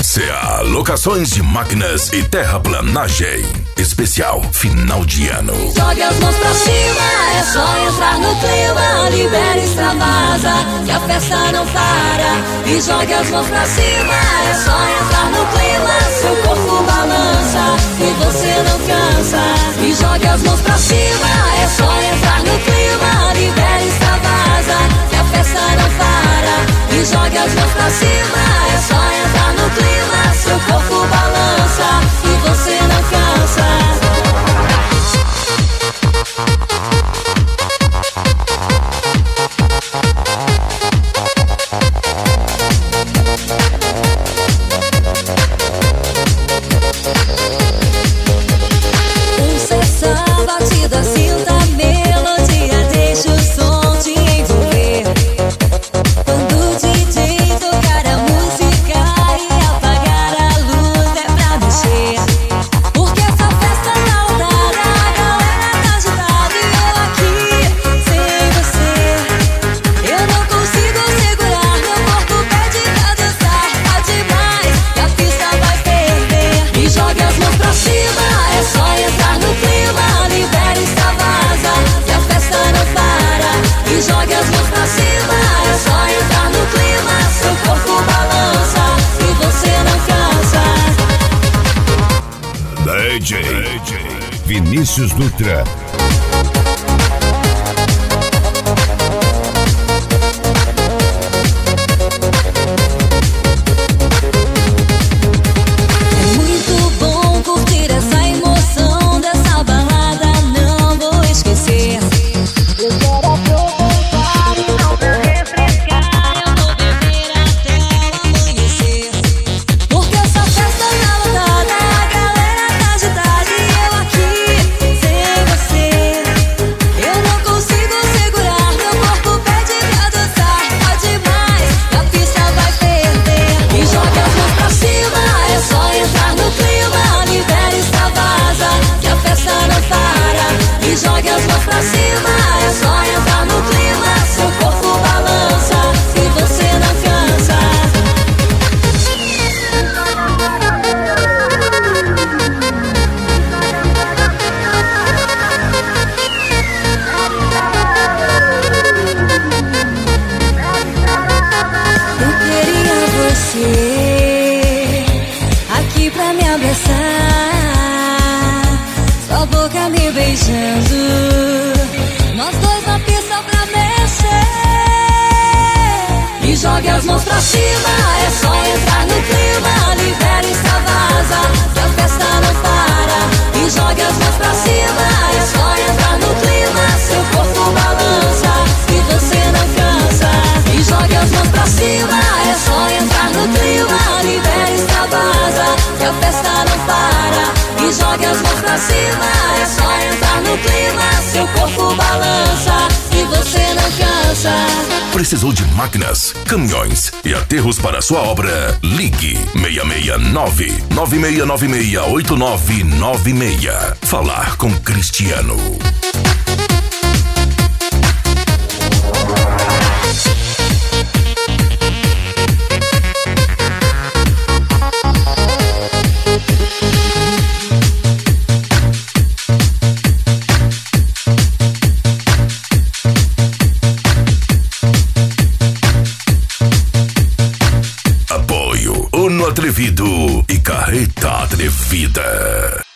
RCA Locações de Máquinas e Terraplanagem. Especial final de ano. Jogue as mãos pra cima, é só entrar no clima. Libera, extravasa, que a festa não para. E jogue as mãos pra cima, é só entrar no clima. Seu corpo balança e você não cansa. E jogue as mãos pra cima, é só entrar no clima. Libera, extravasa, que a festa não para. E jogue as mãos pra cima, é só entrar no clima. Seu corpo balança e você não cansa. DJ Vinícius Dutra. Aqui pra me abraçar, sua boca me beijando, nós dois na pista pra mexer. E jogue as mãos pra cima, é só entrar no clima. Libera, extravasa, que a festa não para. E jogue as mãos pra cima, é só entrar no clima. Seu corpo balança e você não cansa. E jogue as mãos pra cima, é só entrar no clima. Libera, extravasa, que a festa não para. E jogue as mãos pra cima, é só entrar no clima. Seu corpo balança e você não cansa. Precisou de máquinas, caminhões e aterros para sua obra? Ligue 669-9696-8996. Falar com Cristiano. Atrevido e Carreta Atrevida.